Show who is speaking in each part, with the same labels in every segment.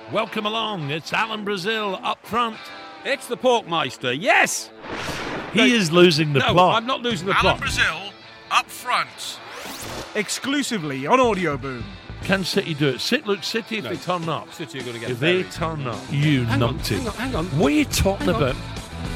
Speaker 1: Welcome along. It's Alan Brazil up front.
Speaker 2: It's the Porkmeister. Yes!
Speaker 1: He is losing the plot.
Speaker 2: No, I'm not losing the plot.
Speaker 1: Brazil up front.
Speaker 3: Exclusively on Audio Boom.
Speaker 1: Can City do it? City, if they turn up.
Speaker 2: City are going to get
Speaker 1: If they
Speaker 2: buried.
Speaker 1: turn up, you
Speaker 2: Hang on,
Speaker 1: numpty.
Speaker 2: hang on.
Speaker 1: What are you talking
Speaker 2: Hang on.
Speaker 1: about?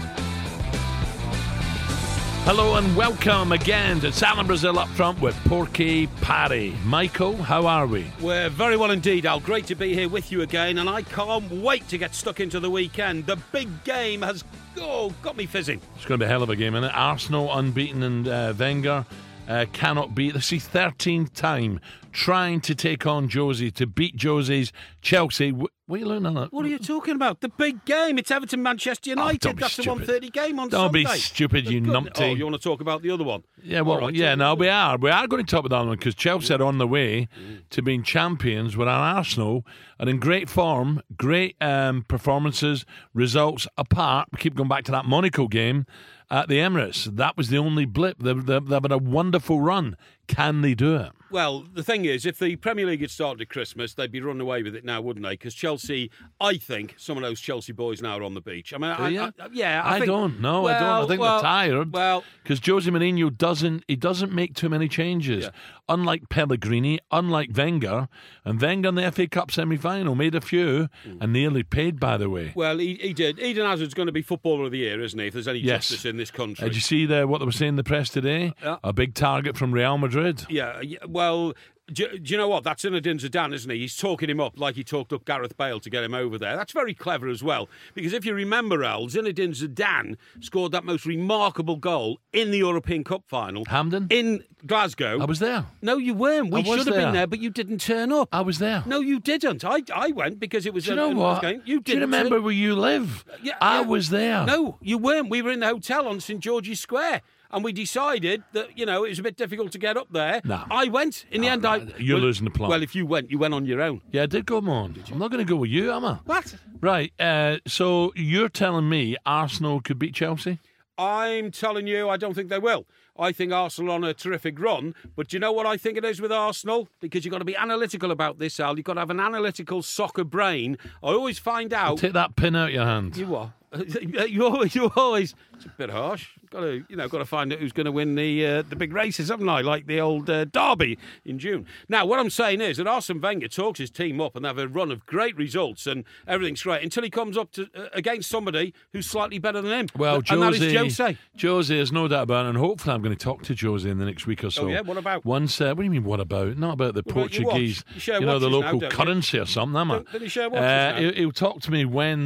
Speaker 1: Hello and welcome again. It's Alan Brazil up front with Porky Parry. Michael, how are we?
Speaker 2: We're very well indeed, Al. Great to be here with you again, and I can't wait to get stuck into the weekend. The big game has got me fizzing.
Speaker 1: It's going to be a hell of a game, isn't it? Arsenal unbeaten and Wenger cannot beat. This is 13th time trying to take on Josie, to beat Josie's Chelsea. What are you learning on?
Speaker 2: What are you talking about? The big game. It's Everton-Manchester United.
Speaker 1: don't be
Speaker 2: That's the
Speaker 1: stupid.
Speaker 2: 1:30 game on
Speaker 1: Don't
Speaker 2: Sunday.
Speaker 1: be stupid, you
Speaker 2: Goodness.
Speaker 1: numpty.
Speaker 2: Oh, you want to talk about the other one?
Speaker 1: Yeah, well,
Speaker 2: All right,
Speaker 1: yeah,
Speaker 2: so-
Speaker 1: no, we are. We are going to talk about that one because Chelsea are on the way to being champions, with our Arsenal are in great form, great performances, results apart. We keep going back to that Monaco game at the Emirates. That was the only blip. They've had a wonderful run. Can they do it?
Speaker 2: Well, the thing is, if the Premier League had started at Christmas, they'd be running away with it now, wouldn't they? Because Chelsea, I think, some of those Chelsea boys now are on the beach. I mean,
Speaker 1: I don't. No, I don't. I think they're tired.
Speaker 2: Well,
Speaker 1: because Jose Mourinho doesn't make too many changes.
Speaker 2: Yeah.
Speaker 1: Unlike Pellegrini, unlike Wenger, and Wenger in the FA Cup semi-final made a few and nearly paid, by the way.
Speaker 2: well, he did. Eden Hazard's going to be Footballer of the Year, isn't he? If there's any
Speaker 1: Yes.
Speaker 2: justice in this country.
Speaker 1: Did you see what they were saying in the press today?
Speaker 2: Yeah.
Speaker 1: A big target from Real Madrid.
Speaker 2: Yeah, well, do you know what? That's Zinedine Zidane, isn't he? He's talking him up like he talked up Gareth Bale to get him over there. That's very clever as well. Because if you remember, Al, Zinedine Zidane scored that most remarkable goal in the European Cup final.
Speaker 1: Hampden?
Speaker 2: In Glasgow.
Speaker 1: I was there.
Speaker 2: No, you weren't. We
Speaker 1: I was
Speaker 2: should have
Speaker 1: there.
Speaker 2: been there, but you didn't turn up.
Speaker 1: I was there.
Speaker 2: No, you didn't. I went because it was
Speaker 1: Do you know
Speaker 2: a
Speaker 1: what?
Speaker 2: game. You
Speaker 1: Do you
Speaker 2: didn't
Speaker 1: remember
Speaker 2: turn-
Speaker 1: where you live?
Speaker 2: Yeah,
Speaker 1: I
Speaker 2: yeah.
Speaker 1: was there.
Speaker 2: No, you weren't. We were in the hotel on St George's Square. And we decided that, it was a bit difficult to get up there.
Speaker 1: No.
Speaker 2: I went. In the end,
Speaker 1: You're losing the plot.
Speaker 2: Well, if you went on your own.
Speaker 1: Yeah, I did go on. I'm not going to go with you, am I?
Speaker 2: What?
Speaker 1: Right. So you're telling me Arsenal could beat Chelsea?
Speaker 2: I'm telling you, I don't think they will. I think Arsenal are on a terrific run. But do you know what I think it is with Arsenal? Because you've got to be analytical about this, Al. You've got to have an analytical soccer brain. I always find out...
Speaker 1: Take that pin out your hand.
Speaker 2: You what? You always. It's a bit harsh. Got to find out who's going to win the big races, haven't I? Like the old Derby in June. Now, what I'm saying is that Arsene Wenger talks his team up and they have a run of great results and everything's great until he comes up to against somebody who's slightly better than him.
Speaker 1: Well,
Speaker 2: and that is Jose.
Speaker 1: Jose, there's no doubt about it, and hopefully I'm going to talk to Jose in the next week or so.
Speaker 2: Oh yeah, what about?
Speaker 1: Once, what do you mean? What about? Not about the
Speaker 2: What about your
Speaker 1: Portuguese,
Speaker 2: watch? You share
Speaker 1: the
Speaker 2: watches now,
Speaker 1: local
Speaker 2: don't you?
Speaker 1: currency or something, am I?
Speaker 2: Don't you share watches now?
Speaker 1: He'll talk to me when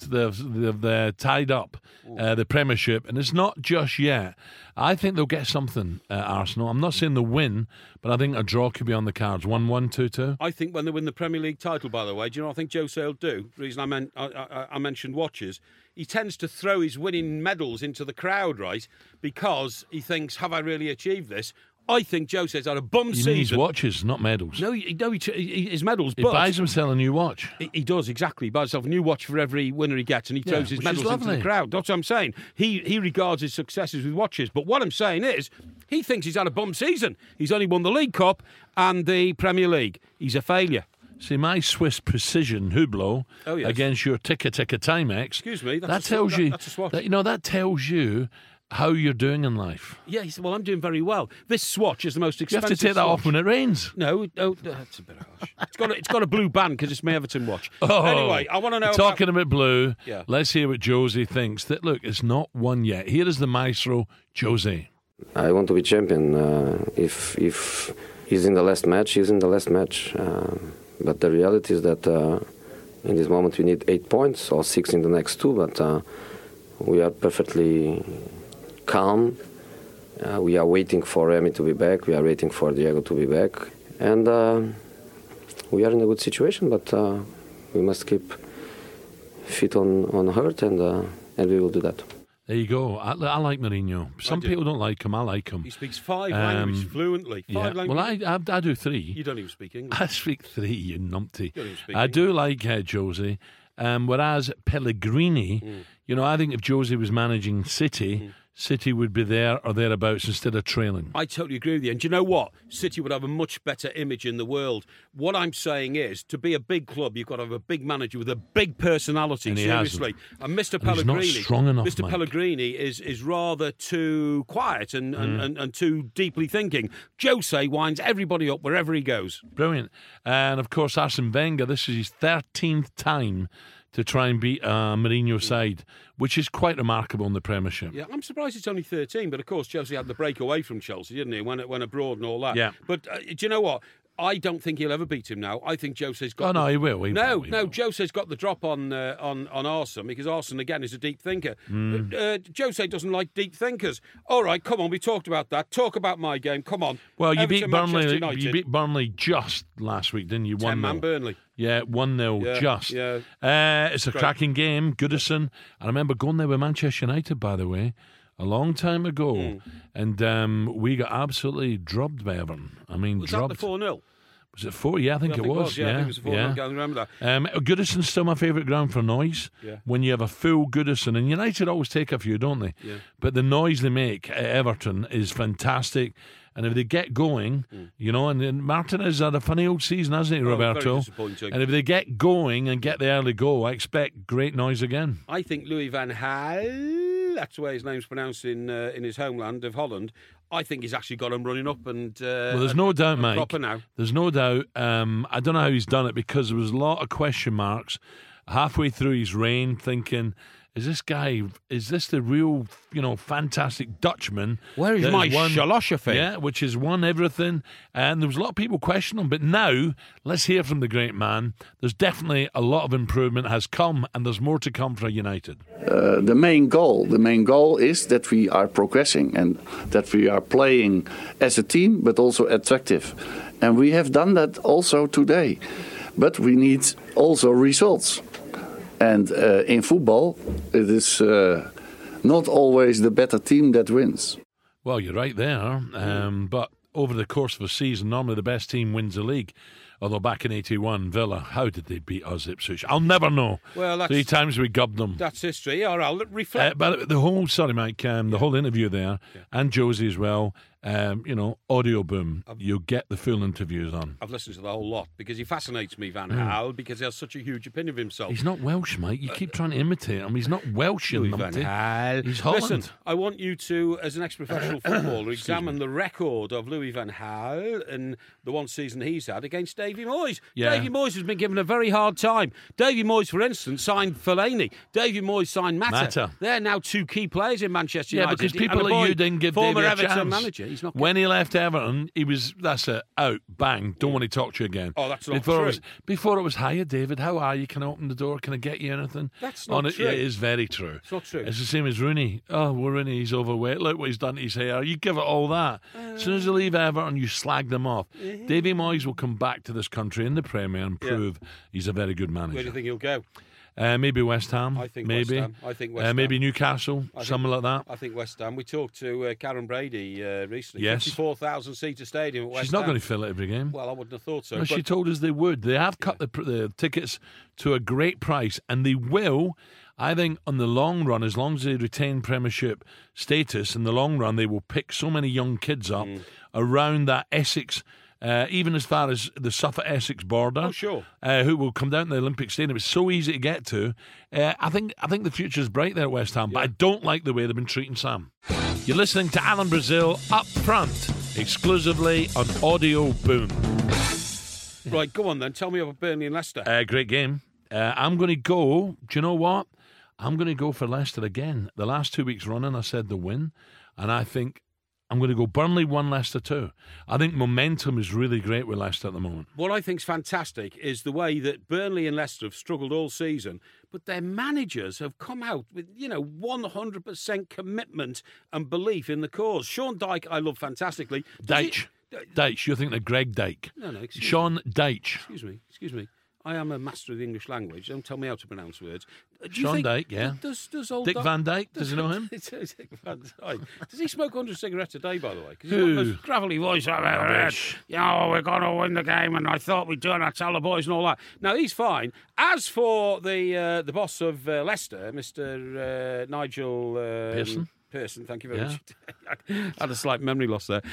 Speaker 1: they've tied up the Premiership, and it's not just yet. I think they'll get something at Arsenal. I'm not saying they'll win, but I think a draw could be on the cards. 1-1, 2-2.
Speaker 2: I think when they win the Premier League title, by the way, do you know what I think Jose will do? The reason I mentioned watches, he tends to throw his winning medals into the crowd, right? Because he thinks, have I really achieved this? I think Jose's had a bum
Speaker 1: You
Speaker 2: season.
Speaker 1: mean his watches, not medals.
Speaker 2: No, his medals.
Speaker 1: He
Speaker 2: but
Speaker 1: buys himself a new watch.
Speaker 2: He does, exactly. He buys himself a new watch for every winner he gets, and he throws his
Speaker 1: which is
Speaker 2: medals into the
Speaker 1: lovely.
Speaker 2: crowd. That's what I'm saying. He regards his successes with watches. But what I'm saying is, he thinks he's had a bum season. He's only won the League Cup and the Premier League. He's a failure.
Speaker 1: See, my Swiss Precision Hublot
Speaker 2: Oh, yes.
Speaker 1: against your Ticka Timex.
Speaker 2: Excuse me,
Speaker 1: That
Speaker 2: that's a
Speaker 1: tells
Speaker 2: swatch.
Speaker 1: you.
Speaker 2: That's a swatch.
Speaker 1: That tells you how you're doing in life.
Speaker 2: Yeah, he said, well, I'm doing very well. This swatch is the most
Speaker 1: You
Speaker 2: expensive
Speaker 1: have to take that off
Speaker 2: swatch.
Speaker 1: when it rains.
Speaker 2: No, that's a bit harsh. It's got a blue band because it's my Everton watch.
Speaker 1: Oh,
Speaker 2: Anyway, I want to know
Speaker 1: Talking about blue,
Speaker 2: Yeah.
Speaker 1: let's hear what Jose thinks. That look, it's not won yet. Here is the maestro, Jose.
Speaker 4: I want to be champion. If he's in the last match, he's in the last match. But the reality is that in this moment we need 8 points or 6 in the next 2. But we are perfectly calm. We are waiting for Remy to be back. We are waiting for Diego to be back. And we are in a good situation, but we must keep feet on hurt, and we will do that.
Speaker 1: There you go. I like Mourinho. Some
Speaker 2: do.
Speaker 1: people don't like him. I like him.
Speaker 2: He speaks 5 languages fluently.
Speaker 1: Yeah.
Speaker 2: Five
Speaker 1: Well,
Speaker 2: languages.
Speaker 1: I do 3.
Speaker 2: You don't even speak English.
Speaker 1: I speak 3, you numpty.
Speaker 2: You don't even speak
Speaker 1: I do like Jose. Whereas Pellegrini, I think if Jose was managing City, City would be there or thereabouts instead of trailing.
Speaker 2: I totally agree with you. And do you know what? City would have a much better image in the world. What I'm saying is, to be a big club, you've got to have a big manager with a big personality,
Speaker 1: And he
Speaker 2: seriously. And Mr.
Speaker 1: And
Speaker 2: Pellegrini,
Speaker 1: he's not strong enough,
Speaker 2: Mr.
Speaker 1: Mike.
Speaker 2: Pellegrini is rather too quiet and too deeply thinking. Jose winds everybody up wherever he goes.
Speaker 1: Brilliant. And of course, Arsene Wenger, this is his 13th time to try and beat a Mourinho side, which is quite remarkable in the Premiership.
Speaker 2: Yeah, I'm surprised it's only 13, but of course Chelsea had the break away from Chelsea, didn't he? When abroad and all that.
Speaker 1: Yeah.
Speaker 2: But do you know what? I don't think he'll ever beat him now. I think Jose's got.
Speaker 1: Oh, no, he will. He
Speaker 2: No,
Speaker 1: will.
Speaker 2: Jose's got the drop on Arsene because Arsene again is a deep thinker. Jose doesn't like deep thinkers. All right, come on, we talked about that. Talk about my game. Come on.
Speaker 1: Well, you
Speaker 2: Everton,
Speaker 1: beat Burnley.
Speaker 2: Manchester United.
Speaker 1: You beat Burnley just last week, didn't you?
Speaker 2: 10-man
Speaker 1: 1-0.
Speaker 2: Burnley.
Speaker 1: Yeah, 1-0
Speaker 2: Yeah,
Speaker 1: just.
Speaker 2: yeah.
Speaker 1: It's a
Speaker 2: Great.
Speaker 1: cracking game. Goodison. I remember going there with Manchester United, by the way, a long time ago, and we got absolutely drubbed by Everton. I mean,
Speaker 2: Was
Speaker 1: drubbed.
Speaker 2: that the 4-0?
Speaker 1: Was it 4? Yeah, I think it was.
Speaker 2: Yeah, I think it was the 4-0. I can't remember that.
Speaker 1: Goodison's still my favourite ground for noise.
Speaker 2: Yeah.
Speaker 1: When you have a full Goodison, and United always take a few, don't they?
Speaker 2: Yeah.
Speaker 1: But the noise they make at Everton is fantastic. And if they get going, you know, and then Martinez had a funny old season, hasn't he,
Speaker 2: Oh, very
Speaker 1: Roberto?
Speaker 2: disappointing.
Speaker 1: And if they get going and get the early goal, I expect great noise again.
Speaker 2: I think Louis van Gaal, that's the way his name's pronounced in his homeland of Holland. I think he's actually got him running up and
Speaker 1: Well, there's no doubt, Mike.
Speaker 2: proper now.
Speaker 1: There's no doubt. I don't know how he's done it because there was a lot of question marks halfway through his reign, thinking, is this the real, fantastic Dutchman?
Speaker 2: Where is
Speaker 1: that
Speaker 2: my
Speaker 1: has won-
Speaker 2: philosophy?
Speaker 1: Yeah, which has won everything. And there was a lot of people questioning him. But now, let's hear from the great man. There's definitely a lot of improvement has come, and there's more to come for United.
Speaker 5: The main goal is that we are progressing and that we are playing as a team, but also attractive. And we have done that also today. But we need also results. And in football, it is not always the better team that wins.
Speaker 1: Well, you're right there. But over the course of a season, normally the best team wins the league. Although back in 81, Villa, how did they beat us, Ipswich? I'll never know.
Speaker 2: Well, that's-
Speaker 1: 3 times we gubbed them.
Speaker 2: That's history. All right, reflect.
Speaker 1: But the whole, the whole interview there, and Josie as well, audio boom. You get the full interviews on.
Speaker 2: I've listened to the whole lot because he fascinates me, Van Gaal, because he has such a huge opinion of himself.
Speaker 1: He's not Welsh, Mike. You keep trying to imitate him. He's not Welsh in
Speaker 2: Louis
Speaker 1: them.
Speaker 2: van Gaal.
Speaker 1: He's Holland.
Speaker 2: Listen, I want you to, as an ex-professional footballer, examine the record of Louis van Gaal and the one season he's had against Davy Moyes.
Speaker 1: Yeah.
Speaker 2: Davy Moyes has been given a very hard time. Davy Moyes, for instance, signed Fellaini. Davy Moyes signed Mata. They're now 2 key players in Manchester
Speaker 1: Yeah,
Speaker 2: United.
Speaker 1: because
Speaker 2: And
Speaker 1: people
Speaker 2: the
Speaker 1: like
Speaker 2: boy,
Speaker 1: you didn't give
Speaker 2: former
Speaker 1: Davy a
Speaker 2: Everton
Speaker 1: chance.
Speaker 2: manager. He's not.
Speaker 1: When he left Everton, that's it. Out, bang. Don't want to talk to you again.
Speaker 2: Oh, that's not
Speaker 1: before
Speaker 2: true.
Speaker 1: Before it was, hiya, David. How are you? Can I open the door? Can I get you anything?
Speaker 2: That's not true.
Speaker 1: Yeah, it is very true.
Speaker 2: It's not true.
Speaker 1: It's the same as Rooney. Oh, well, Rooney, he's overweight. Look what he's done to his hair. You give it all that. As soon as you leave Everton, you slag them off. Davy Moyes will come back to this country in the Premier and prove he's a very good manager.
Speaker 2: Where do you think he'll go?
Speaker 1: Maybe West Ham.
Speaker 2: I think
Speaker 1: maybe.
Speaker 2: West Ham. I think West Ham.
Speaker 1: Maybe Newcastle. Something like that.
Speaker 2: I think West Ham. We talked to Karen Brady recently.
Speaker 1: Yes.
Speaker 2: 54,000 seater stadium at West
Speaker 1: She's not
Speaker 2: Ham.
Speaker 1: going to fill it every game.
Speaker 2: Well, I wouldn't have thought so.
Speaker 1: No,
Speaker 2: but
Speaker 1: she told us they would. They have cut the tickets to a great price, and they will. I think on the long run, as long as they retain Premiership status, in the long run, they will pick so many young kids up around that Essex. Even as far as the Suffolk-Essex border,
Speaker 2: Oh, sure.
Speaker 1: Who will come down to the Olympic Stadium. It's so easy to get to. I think the future's bright there at West Ham, but I don't like the way they've been treating Sam. You're listening to Alan Brazil Up Front, exclusively on Audio Boom.
Speaker 2: Right, go on then. Tell me about Burnley and Leicester.
Speaker 1: Great game. I'm going to go, do you know what? I'm going to go for Leicester again. The last 2 weeks running, I said the win, and I think I'm going to go Burnley 1, Leicester 2. I think momentum is really great with Leicester at the moment.
Speaker 2: What I think's fantastic is the way that Burnley and Leicester have struggled all season, but their managers have come out with, 100% commitment and belief in the cause. Sean Dyche, I love fantastically.
Speaker 1: Dyche. You're thinking of Greg Dyke.
Speaker 2: No, excuse me.
Speaker 1: Sean Dyche.
Speaker 2: Excuse me. I am a master of the English language. Don't tell me how to pronounce words. Do you
Speaker 1: Sean
Speaker 2: think-
Speaker 1: Dyche, yeah.
Speaker 2: Does old
Speaker 1: Dick
Speaker 2: Dyche-
Speaker 1: Van Dyke, does he know him?
Speaker 2: Dick Van Dyke. Does he smoke 100 cigarettes a day, by the way? 'Cause he's
Speaker 1: Who?
Speaker 2: got the most gravelly voice I've ever heard. We're going to win the game, and I thought we'd do it. I tell the boys and all that. Now, he's fine. As for the boss of Leicester, Mr. Nigel person. Thank you very much. I had a slight memory loss there.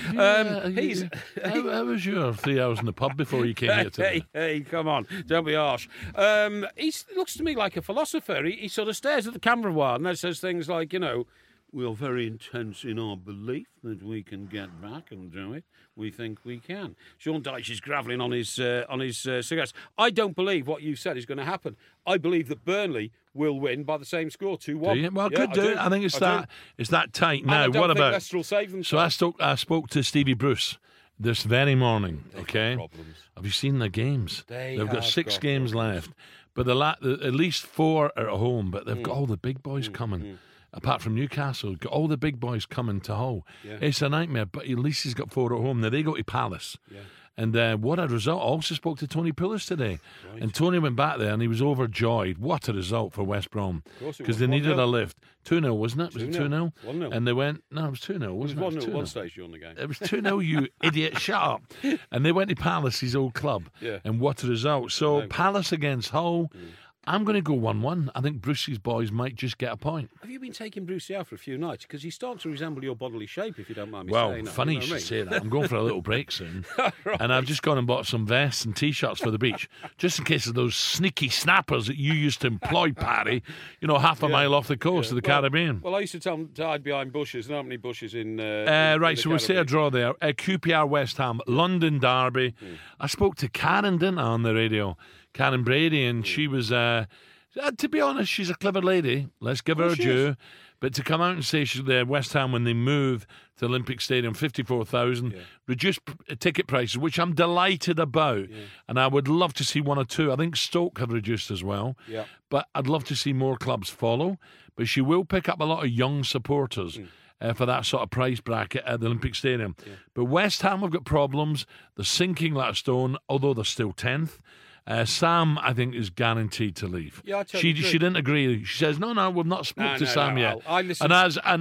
Speaker 1: How was your 3 hours in the pub before you came here today?
Speaker 2: Hey, come on. Don't be harsh. He looks to me like a philosopher. He sort of stares at the camera a while and then says things like, we are very intense in our belief that we can get back and do it. We think we can. Sean Dyche is gravelling on his cigarettes. I don't believe what you said is going to happen. I believe that Burnley will win by the same score, 2-1.
Speaker 1: Do you? Well, could do. I think it's that tight now.
Speaker 2: And I don't
Speaker 1: What
Speaker 2: think
Speaker 1: about?
Speaker 2: Leicester will save themselves.
Speaker 1: So I spoke to Stevie Bruce this very morning. Okay,
Speaker 2: problems.
Speaker 1: have you seen the games?
Speaker 2: They've
Speaker 1: got 6 games left, but at least 4 are at home. But they've got all the big boys coming. Apart from Newcastle, got all the big boys coming to Hull. Yeah. It's a nightmare, but at least he's got 4 at home. Now they go to Palace. Yeah. And what a result. I also spoke to Tony Pulis today. Right. And Tony went back there and he was overjoyed. What a result for West Brom. Because they needed a lift. 2-0, wasn't it? Was it 2-0?
Speaker 2: 1-0.
Speaker 1: And they went, no, it was 2-0, wasn't it?
Speaker 2: It was 1-0 at one stage during the game.
Speaker 1: It was 2-0, you idiot. Shut up. And they went to Palace, his old club. Yeah. And what a result. So Palace against Hull. I'm going to go 1-1. I think Brucey's boys might just get a point.
Speaker 2: Have you been taking Brucey out for a few nights? Because he's starting to resemble your bodily shape, if you don't mind me
Speaker 1: Well,
Speaker 2: saying that.
Speaker 1: funny you should say that. I'm going for a little break soon. Right. And I've just gone and bought some vests and T-shirts for the beach, just in case of those sneaky snappers that you used to employ, Paddy, half a mile off the coast of the Caribbean.
Speaker 2: Well, I used to tell them to hide behind bushes. There aren't many bushes in
Speaker 1: right,
Speaker 2: in
Speaker 1: so we'll say a draw there. QPR West Ham, London derby. I spoke to Karen, didn't I, on the radio? Karen Brady, and she was... to be honest, she's a clever lady. Let's give her a due. But to come out and say she's there, West Ham, when they move to Olympic Stadium, 54,000, reduced ticket prices, which I'm delighted about. Yeah. And I would love to see 1 or 2. I think Stoke have reduced as well. Yeah. But I'd love to see more clubs follow. But she will pick up a lot of young supporters. For that sort of price bracket at the Olympic Stadium. Yeah. But West Ham have got problems. They're sinking like a stone, although they're still 10th. Sam, I think, is guaranteed to leave. Yeah, she didn't agree. She says, "No, we've not spoken to Sam yet." And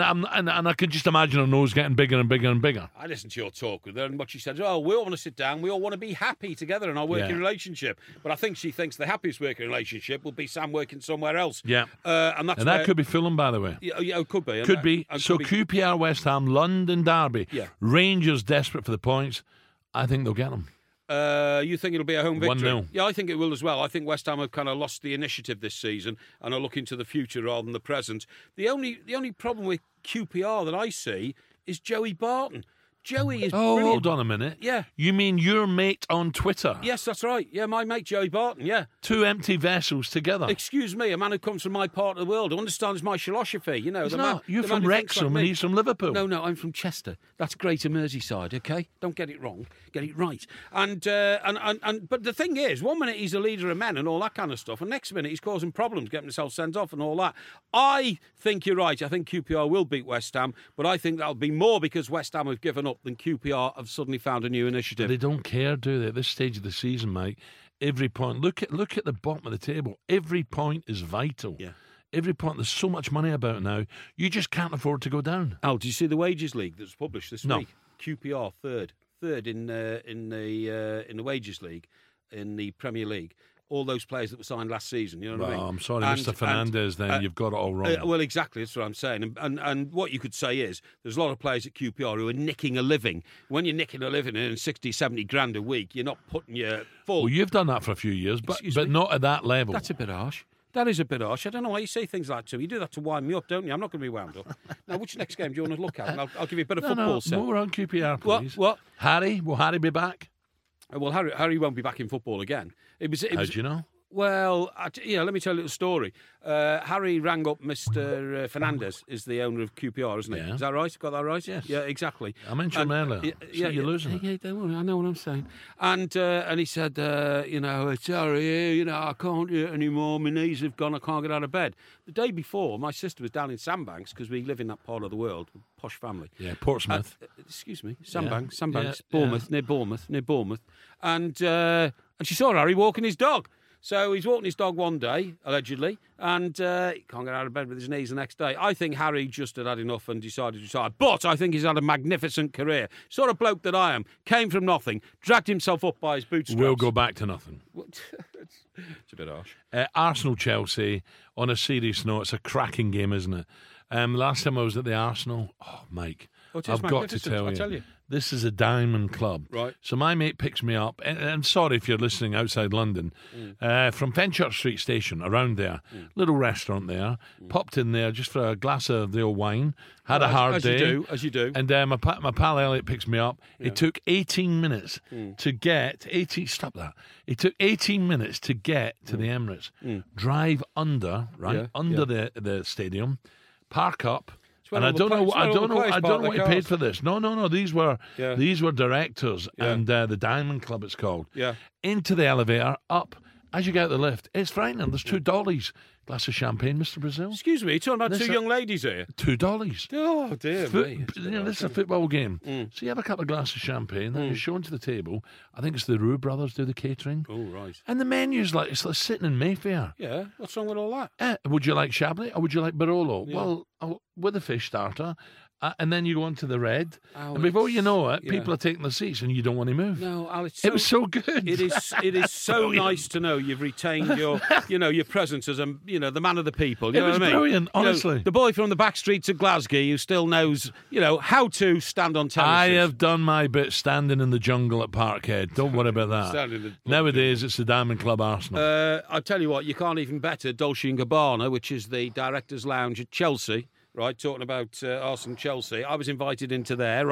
Speaker 1: I can just imagine her nose getting bigger and bigger and bigger.
Speaker 2: I listened to your talk with her, and what she said, we all want to sit down. We all want to be happy together in our working relationship. But I think she thinks the happiest working relationship will be Sam working somewhere else. Yeah, and that could
Speaker 1: be Fulham, by the way.
Speaker 2: Yeah, it could be.
Speaker 1: Could be. So QPR, West Ham, London derby. Yeah. Rangers desperate for the points. I think they'll get them.
Speaker 2: You think it'll be a home victory?
Speaker 1: 1-0.
Speaker 2: Yeah, I think it will as well. I think West Ham have kind of lost the initiative this season and are looking to the future rather than the present. The only problem with QPR that I see is Joey Barton. Joey is brilliant.
Speaker 1: Hold on a minute.
Speaker 2: Yeah.
Speaker 1: You mean your mate on Twitter?
Speaker 2: Yes, that's right. Yeah, my mate Joey Barton, yeah.
Speaker 1: 2 empty vessels together.
Speaker 2: Excuse me, a man who comes from my part of the world, who understands my philosophy,
Speaker 1: He's not. You're from Wrexham and he's from Liverpool.
Speaker 2: No, I'm from Chester. That's Greater Merseyside, okay? Don't get it wrong. Get it right. And but the thing is, 1 minute he's a leader of men and all that kind of stuff, and next minute he's causing problems, getting himself sent off and all that. I think you're right. I think QPR will beat West Ham, but I think that'll be more because West Ham have given up than QPR have suddenly found a new initiative.
Speaker 1: They don't care, do they? At this stage of the season, Mike, every point. Look at the bottom of the table. Every point is vital. Yeah. Every point. There's so much money about now. You just can't afford to go down.
Speaker 2: Al, did you see the Wages League that was published this week? QPR third in the Wages League in the Premier League. All those players that were signed last season, you know what I mean?
Speaker 1: I'm sorry, Mr. Fernandez, then you've got it all wrong.
Speaker 2: Well, exactly, that's what I'm saying. And what you could say is there's a lot of players at QPR who are nicking a living. When you're nicking a living and 60, 70 grand a week, you're not putting your full...
Speaker 1: Well, you've done that for a few years, but not at that level.
Speaker 2: That's a bit harsh. That is a bit harsh. I don't know why you say things like that to me. You do that to wind me up, don't you? I'm not going to be wound up. Now, which next game do you want to look at? And I'll give you a bit of football set.
Speaker 1: More on QPR, please.
Speaker 2: What?
Speaker 1: Will Harry be back?
Speaker 2: Well, Harry won't be back in football again.
Speaker 1: How do you know?
Speaker 2: Well, let me tell you a little story. Harry rang up Mr. Fernandez, is the owner of QPR, isn't he? Yeah. Is that right? Got that right?
Speaker 1: Yes.
Speaker 2: Yeah, exactly.
Speaker 1: I mentioned him earlier. You're losing it.
Speaker 2: Yeah, don't worry. I know what I'm saying. And he said, sorry, I can't do it anymore. My knees have gone. I can't get out of bed. The day before, my sister was down in Sandbanks because we live in that part of the world, posh family.
Speaker 1: Yeah, Portsmouth.
Speaker 2: Excuse me, Sandbanks, Bournemouth, near Bournemouth. And she saw Harry walking his dog. So he's walking his dog one day, allegedly, and he can't get out of bed with his knees the next day. I think Harry just had enough and decided to retire. But I think he's had a magnificent career. Sort of bloke that I am. Came from nothing, dragged himself up by his bootstraps.
Speaker 1: We'll go back to nothing.
Speaker 2: It's a bit harsh.
Speaker 1: Arsenal-Chelsea, on a serious note, it's a cracking game, isn't it? Last time I was at the Arsenal, Mike,
Speaker 2: Oh, it is
Speaker 1: I've got to
Speaker 2: magnificent,
Speaker 1: tell
Speaker 2: I
Speaker 1: you,
Speaker 2: tell you.
Speaker 1: this is a diamond club.
Speaker 2: Right.
Speaker 1: So my mate picks me up, and sorry if you're listening outside London, from Fenchurch Street Station, around there, little restaurant there, popped in there just for a glass of the old wine, had a hard day.
Speaker 2: As you do.
Speaker 1: And my pal Elliot picks me up. It took 18 minutes to get, stop that. It took 18 minutes to get to the Emirates. Drive under, the stadium, park up. And I don't know what he paid for this. No. These were directors and the Diamond Club, it's called.
Speaker 2: Yeah.
Speaker 1: Into the elevator, up. As you get out the lift, it's frightening. There's $2. Glass of champagne, Mr. Brazil.
Speaker 2: Excuse me, you're talking about two young ladies here?
Speaker 1: $2.
Speaker 2: Oh, dear me.
Speaker 1: This is a football game. So you have a couple of glasses of champagne, then you're shown to the table. I think it's the Roux brothers do the catering.
Speaker 2: Oh, right.
Speaker 1: And the menu's like, it's like sitting in Mayfair.
Speaker 2: Yeah, what's wrong with all that?
Speaker 1: Would you like Chablis or would you like Barolo? Yeah. Well, with a fish starter. And then you go on to the red. And before you know it, people are taking the seats and you don't want to move.
Speaker 2: No, Alex.
Speaker 1: It was so good.
Speaker 2: It is so nice to know you've retained your, your presence as the man of the people. You know
Speaker 1: was
Speaker 2: what I mean?
Speaker 1: Brilliant, honestly.
Speaker 2: The boy from the back streets of Glasgow who still knows, how to stand on terraces.
Speaker 1: I have done my bit standing in the jungle at Parkhead. Don't worry about that. Nowadays, it's the Diamond Club Arsenal.
Speaker 2: I tell you what, you can't even better Dolce & Gabbana, which is the director's lounge at Chelsea. Right, talking about Arsenal Chelsea. I was invited into there,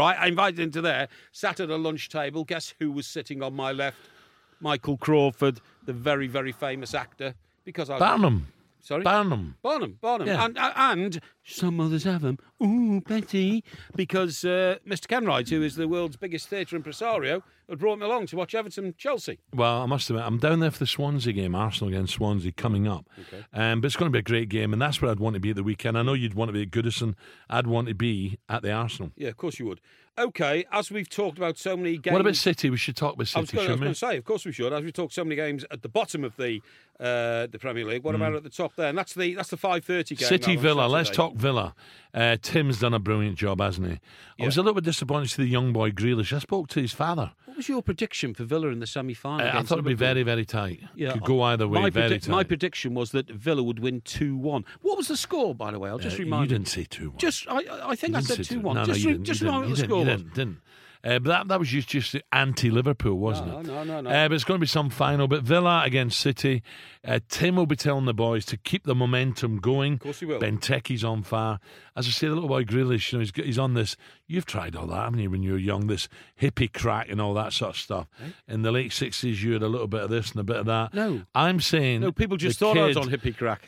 Speaker 2: sat at a lunch table. Guess who was sitting on my left? Michael Crawford, the very, very famous actor. Because I
Speaker 1: Barnum.
Speaker 2: Sorry?
Speaker 1: Barnum.
Speaker 2: Yeah. And some others have them. Ooh, Betty. Because Mr. Kenwright, who is the world's biggest theatre impresario, had brought me along to watch Everton-Chelsea.
Speaker 1: Well, I must admit, I'm down there for the Swansea game, Arsenal against Swansea, coming up.
Speaker 2: Okay.
Speaker 1: But it's going to be a great game, and that's where I'd want to be at the weekend. I know you'd want to be at Goodison. I'd want to be at the Arsenal.
Speaker 2: Yeah, of course you would. Okay, as we've talked about so many games...
Speaker 1: What about City? We should talk about City,
Speaker 2: I was going to say, of course we should. As we talked so many games at the bottom of the Premier League, what about at the top there? And that's the 5:30 game.
Speaker 1: City Villa. Let's talk Villa. Tim's done a brilliant job, hasn't he? I was a little bit disappointed to see the young boy Grealish. I spoke to his father.
Speaker 2: What was your prediction for Villa in the semi-final?
Speaker 1: I thought it'd be very, very tight.
Speaker 2: Yeah,
Speaker 1: could go either way. Very tight.
Speaker 2: My prediction was that Villa would win 2-1. What was the score, by the way? I'll just remind
Speaker 1: you. You didn't say 2-1.
Speaker 2: I think I said 2-1.
Speaker 1: No,
Speaker 2: just remind me what the score was.
Speaker 1: Didn't. But that was just the anti-Liverpool, wasn't it?
Speaker 2: No.
Speaker 1: But it's going to be some final. But Villa against City, Tim will be telling the boys to keep the momentum going.
Speaker 2: Of course he will.
Speaker 1: Benteke's on fire. As I say, the little boy Grealish, he's on this. You've tried all that, haven't you, when you were young? This hippie crack and all that sort of stuff. Right. In the late 60s, you had a little bit of this and a bit of that.
Speaker 2: No.
Speaker 1: I'm saying...
Speaker 2: No, people just thought I was on hippie crack.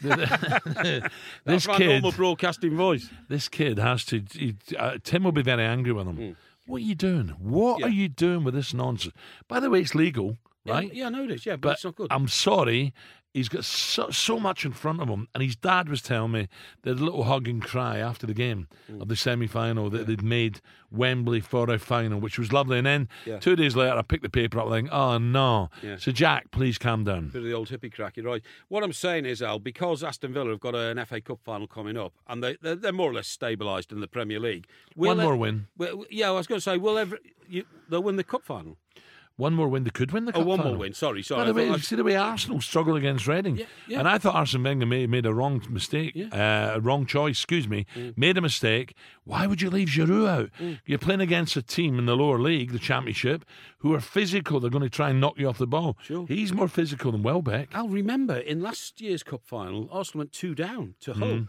Speaker 2: That's my normal broadcasting voice.
Speaker 1: This kid has to... Tim will be very angry with him. What are you doing? What are you doing with this nonsense? By the way, it's legal, right?
Speaker 2: Yeah, I know it is. Yeah, but it's not good.
Speaker 1: I'm sorry. He's got so much in front of him. And his dad was telling me they had a little hug and cry after the game of the semi-final that they'd made Wembley for a final, which was lovely. And then 2 days later, I picked the paper up thinking, oh, no. Yeah. So, Jack, please calm down.
Speaker 2: Bit of the old hippie crack, you're right. What I'm saying is, Al, because Aston Villa have got an FA Cup final coming up, and they're more or less stabilised in the Premier League.
Speaker 1: One more win.
Speaker 2: I was going to say, they'll win the cup final.
Speaker 1: One more win, they could win the cup
Speaker 2: one
Speaker 1: final.
Speaker 2: more win, sorry.
Speaker 1: By the way, you see the way Arsenal struggled against Reading. Yeah. And I thought Arsene Wenger made a wrong mistake, a wrong choice, made a mistake. Why would you leave Giroud out? You're playing against a team in the lower league, the Championship, who are physical. They're going to try and knock you off the ball.
Speaker 2: Sure.
Speaker 1: He's more physical than Welbeck.
Speaker 2: I'll remember, in last year's cup final, Arsenal went 2 down to Hull.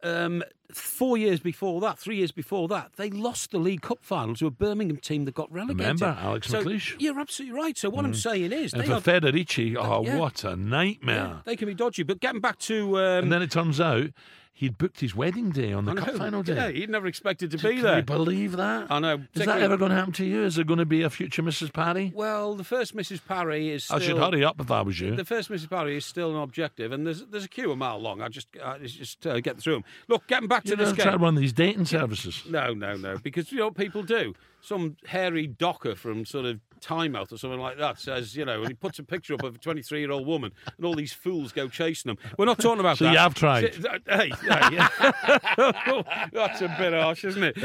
Speaker 2: 3 years before that, they lost the League Cup final to a Birmingham team that got relegated.
Speaker 1: Remember, Alex McLeish?
Speaker 2: You're absolutely right. So what I'm saying is...
Speaker 1: And for Federici, what a nightmare.
Speaker 2: Yeah, they can be dodgy. But getting back to...
Speaker 1: and then it turns out he'd booked his wedding day on the cup final day.
Speaker 2: Yeah, he'd never expected to be there.
Speaker 1: Can you believe that?
Speaker 2: I know.
Speaker 1: Is that ever going to happen to you? Is there going to be a future Mrs. Parry?
Speaker 2: Well, the first Mrs. Parry is still...
Speaker 1: I should hurry up if I was you.
Speaker 2: The first Mrs. Parry is still an objective, and there's a queue a mile long. I just get through them. Look, getting back to this game...
Speaker 1: Try one of these dating services.
Speaker 2: No, because you know what people do? Some hairy docker from sort of timeout or something like that. Says, and he puts a picture up of a 23-year-old woman, and all these fools go chasing them. We're not talking about
Speaker 1: So
Speaker 2: that.
Speaker 1: you have tried.
Speaker 2: Hey, that's a bit harsh, isn't it?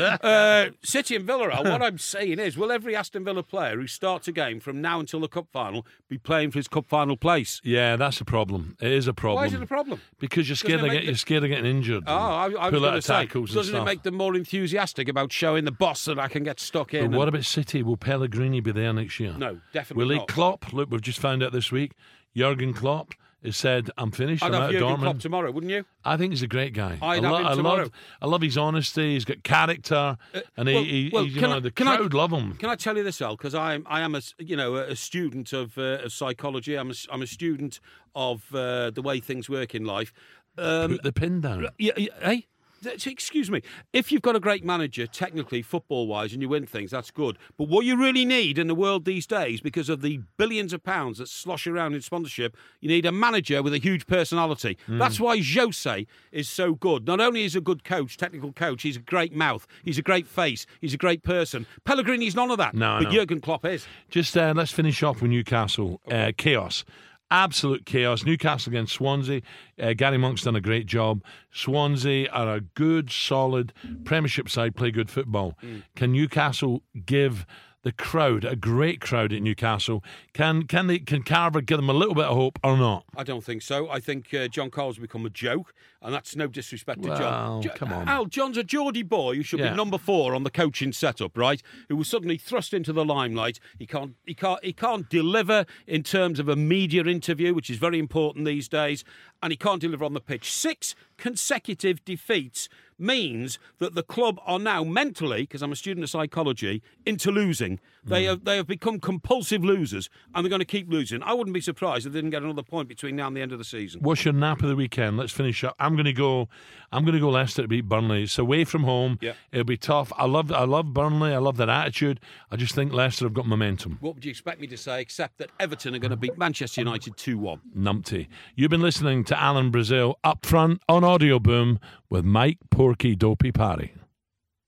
Speaker 2: City and Villa. What I'm saying is, will every Aston Villa player who starts a game from now until the cup final be playing for his cup final place?
Speaker 1: Yeah, that's a problem. It is a problem.
Speaker 2: Why is it a problem?
Speaker 1: Because you're scared
Speaker 2: Doesn't
Speaker 1: of getting injured.
Speaker 2: Oh, I was
Speaker 1: pull
Speaker 2: going
Speaker 1: out
Speaker 2: to
Speaker 1: of
Speaker 2: say,
Speaker 1: tackles and
Speaker 2: doesn't it
Speaker 1: stuff.
Speaker 2: make them more enthusiastic about showing the boss that I can get stuck in?
Speaker 1: But what about City? Will Pellegrini be there next year?
Speaker 2: No, definitely
Speaker 1: Will
Speaker 2: not.
Speaker 1: Klopp? Look, we've just found out this week. Jurgen Klopp has said, "I'm finished.
Speaker 2: I'd
Speaker 1: I'm
Speaker 2: have
Speaker 1: out of
Speaker 2: Jurgen
Speaker 1: Dortmund."
Speaker 2: Klopp tomorrow, wouldn't you?
Speaker 1: I think he's a great guy.
Speaker 2: I'd have him tomorrow.
Speaker 1: I love his honesty. He's got character, and the crowd love him.
Speaker 2: Can I tell you this, Al? Because I am a student of psychology. I'm a student of the way things work in life.
Speaker 1: Put the pin down.
Speaker 2: Hey. Excuse me. If you've got a great manager, technically, football-wise, and you win things, that's good. But what you really need in the world these days, because of the billions of pounds that slosh around in sponsorship, you need a manager with a huge personality. That's why Jose is so good. Not only is he a good coach, technical coach, he's a great mouth, he's a great face, he's a great person. Pellegrini's none of that, but Jurgen Klopp is.
Speaker 1: Just let's finish off with Newcastle. Chaos. Absolute chaos. Newcastle against Swansea. Gary Monk's done a great job. Swansea are a good, solid Premiership side, play good football. Can Newcastle give the crowd, a great crowd at Newcastle, can Carver give them a little bit of hope or not?
Speaker 2: I don't think so. I think John Carl's become a joke, and that's no disrespect to John.
Speaker 1: Come on.
Speaker 2: Al, John's a Geordie boy who should be number 4 on the coaching setup, right? Who was suddenly thrust into the limelight. He can't deliver in terms of a media interview, which is very important these days, and he can't deliver on the pitch. 6 consecutive defeats means that the club are now mentally, because I'm a student of psychology, into losing. They have become compulsive losers, and they're going to keep losing. I wouldn't be surprised if they didn't get another point between now and the end of the season.
Speaker 1: What's your nap of the weekend? Let's finish up. I'm going to go Leicester to beat Burnley. It's away from home.
Speaker 2: Yeah.
Speaker 1: It'll be tough. I love Burnley. I love their attitude. I just think Leicester have got momentum.
Speaker 2: What would you expect me to say, except that Everton are going to beat Manchester United 2-1?
Speaker 1: Numpty. You've been listening to Alan Brazil up front on Audio Boom with Mike Porky Dopey Parry.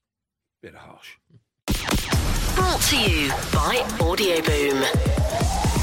Speaker 2: Bit harsh.
Speaker 6: Brought to you by Audio Boom.